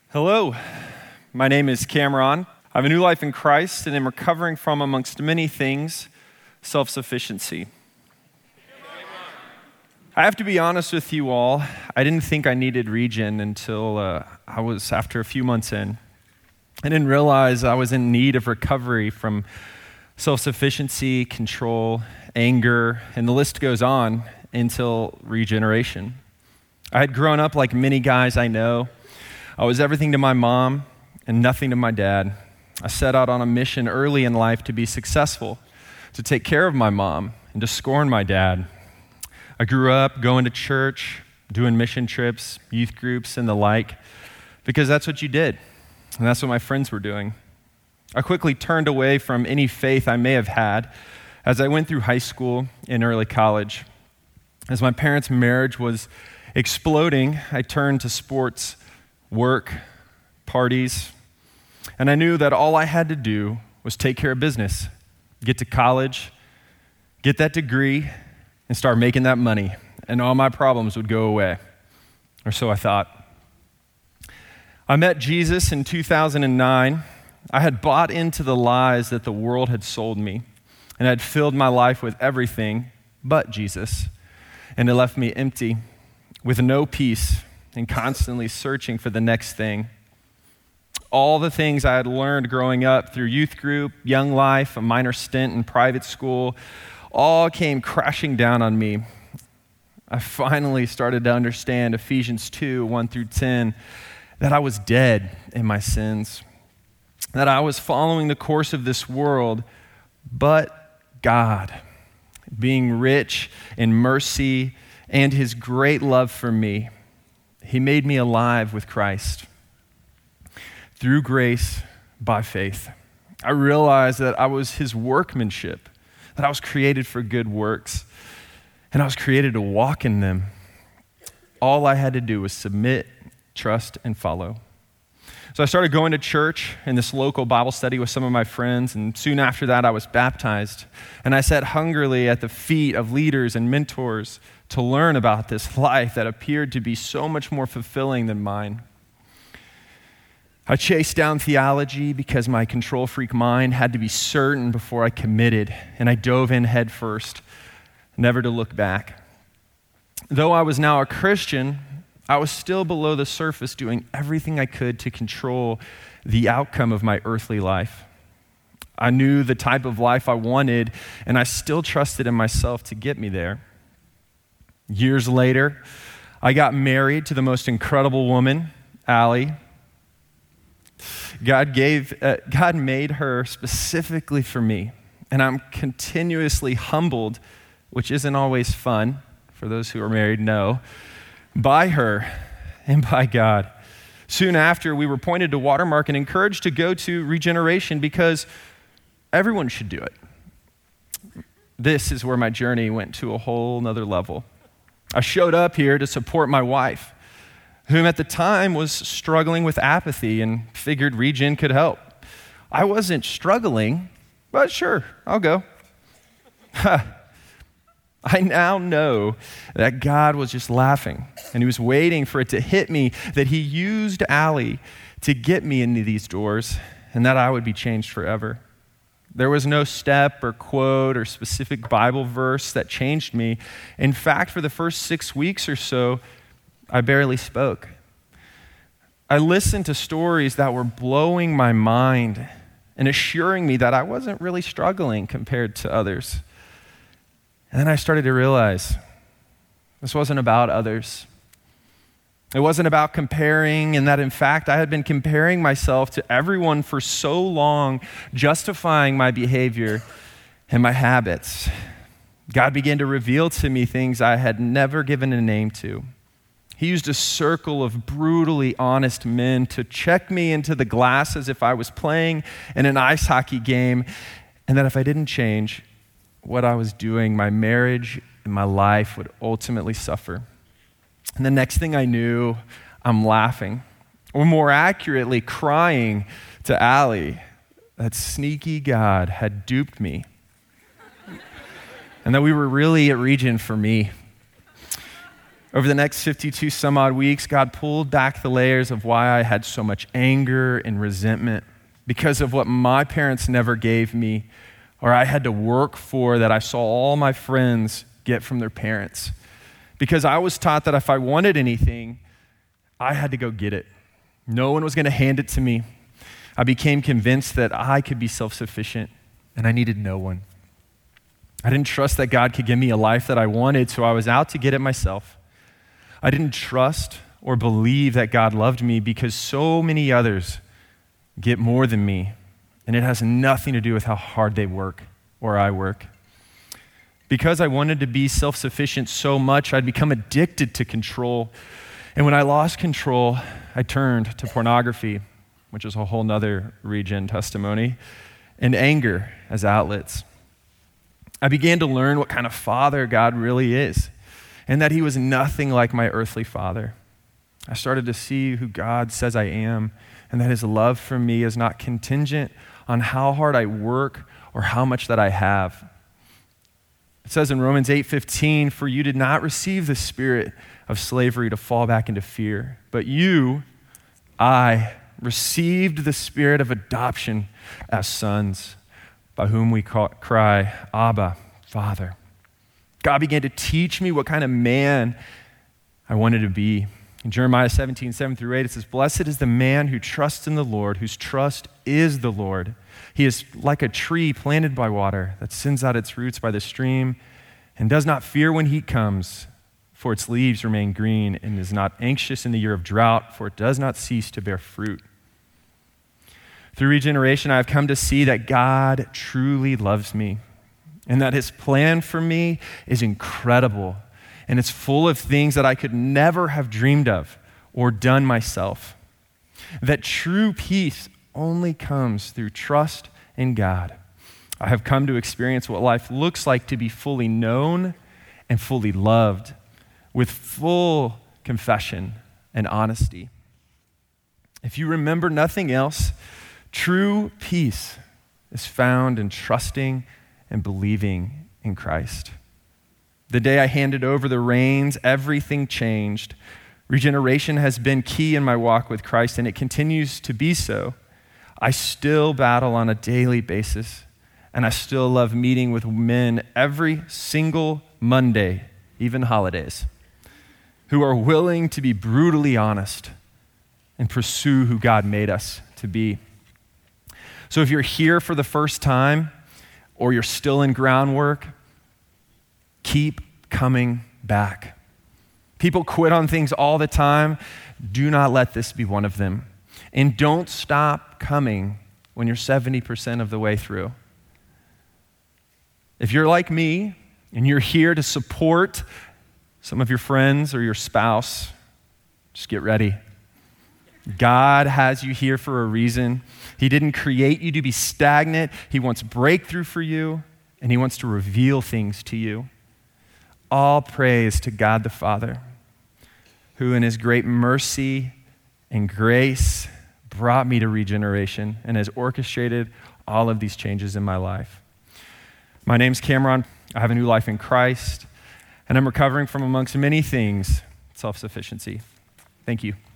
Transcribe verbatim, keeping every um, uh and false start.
Hello, my name is Cameron. I have a new life in Christ and am recovering from, amongst many things, self-sufficiency. I have to be honest with you all, I didn't think I needed Regen until uh, I was after a few months in. I didn't realize I was in need of recovery from self-sufficiency, control, anger, and the list goes on until regeneration. I had grown up like many guys I know. I was everything to my mom and nothing to my dad. I set out on a mission early in life to be successful, to take care of my mom, and to scorn my dad. I grew up going to church, doing mission trips, youth groups, and the like, because that's what you did, and that's what my friends were doing. I quickly turned away from any faith I may have had as I went through high school and early college. As my parents' marriage was exploding, I turned to sports, work, parties, and I knew that all I had to do was take care of business, get to college, get that degree, and start making that money, and all my problems would go away, or so I thought. I met Jesus in two thousand nine. I had bought into the lies that the world had sold me, and had filled my life with everything but Jesus, and it left me empty, with no peace, and constantly searching for the next thing. All the things I had learned growing up through youth group, young life, a minor stint in private school, all came crashing down on me. I finally started to understand Ephesians two, one through ten, that I was dead in my sins, that I was following the course of this world, but God, being rich in mercy and his great love for me, he made me alive with Christ. Through grace, by faith. I realized that I was his workmanship, that I was created for good works, and I was created to walk in them. All I had to do was submit, trust, and follow. So I started going to church in this local Bible study with some of my friends, and soon after that I was baptized. And I sat hungrily at the feet of leaders and mentors to learn about this life that appeared to be so much more fulfilling than mine. I chased down theology because my control freak mind had to be certain before I committed, and I dove in head first, never to look back. Though I was now a Christian, I was still below the surface doing everything I could to control the outcome of my earthly life. I knew the type of life I wanted, and I still trusted in myself to get me there. Years later, I got married to the most incredible woman, Allie. God gave, uh, God made her specifically for me, and I'm continuously humbled, which isn't always fun, for those who are married know, by her and by God. Soon after, we were pointed to Watermark and encouraged to go to Regeneration because everyone should do it. This is where my journey went to a whole nother level. I showed up here to support my wife, whom at the time was struggling with apathy and figured Regen could help. I wasn't struggling, but sure, I'll go. I now know that God was just laughing, and he was waiting for it to hit me that he used Allie to get me into these doors, and that I would be changed forever. There was no step or quote or specific Bible verse that changed me. In fact, for the first six weeks or so, I barely spoke. I listened to stories that were blowing my mind and assuring me that I wasn't really struggling compared to others. And then I started to realize this wasn't about others. It wasn't about comparing, and that in fact I had been comparing myself to everyone for so long, justifying my behavior and my habits. God began to reveal to me things I had never given a name to. He used a circle of brutally honest men to check me into the glass as if I was playing in an ice hockey game, and that if I didn't change what I was doing, my marriage and my life would ultimately suffer. And the next thing I knew, I'm laughing, or more accurately, crying to Allie that sneaky God had duped me, and that we were really at Regen for me. Over the next fifty-two some odd weeks, God pulled back the layers of why I had so much anger and resentment because of what my parents never gave me or I had to work for that I saw all my friends get from their parents. Because I was taught that if I wanted anything, I had to go get it. No one was going to hand it to me. I became convinced that I could be self-sufficient and I needed no one. I didn't trust that God could give me a life that I wanted, so I was out to get it myself. I didn't trust or believe that God loved me because so many others get more than me, and it has nothing to do with how hard they work or I work. Because I wanted to be self-sufficient so much, I'd become addicted to control. And when I lost control, I turned to pornography, which is a whole nother region testimony, and anger as outlets. I began to learn what kind of father God really is, and that he was nothing like my earthly father. I started to see who God says I am, and that his love for me is not contingent on how hard I work or how much that I have. It says in Romans eight fifteen, "For you did not receive the spirit of slavery to fall back into fear, but you, I, received the spirit of adoption as sons, by whom we call, cry, Abba, Father." God began to teach me what kind of man I wanted to be. In Jeremiah seventeen, seven through eight, it says, "Blessed is the man who trusts in the Lord, whose trust is the Lord. He is like a tree planted by water that sends out its roots by the stream and does not fear when heat comes, for its leaves remain green, and is not anxious in the year of drought, for it does not cease to bear fruit." Through regeneration, I have come to see that God truly loves me and that his plan for me is incredible, and it's full of things that I could never have dreamed of or done myself. That true peace only comes through trust in God. I have come to experience what life looks like to be fully known and fully loved with full confession and honesty. If you remember nothing else, true peace is found in trusting and believing in Christ. The day I handed over the reins, everything changed. Regeneration has been key in my walk with Christ, and it continues to be so. I still battle on a daily basis, and I still love meeting with men every single Monday, even holidays, who are willing to be brutally honest and pursue who God made us to be. So if you're here for the first time or you're still in groundwork, keep coming back. People quit on things all the time. Do not let this be one of them. And don't stop coming when you're seventy percent of the way through. If you're like me and you're here to support some of your friends or your spouse, just get ready. God has you here for a reason. He didn't create you to be stagnant. He wants breakthrough for you, and he wants to reveal things to you. All praise to God the Father, who in his great mercy and grace brought me to regeneration and has orchestrated all of these changes in my life. My name's Cameron. I have a new life in Christ, and I'm recovering from, amongst many things, self-sufficiency. Thank you.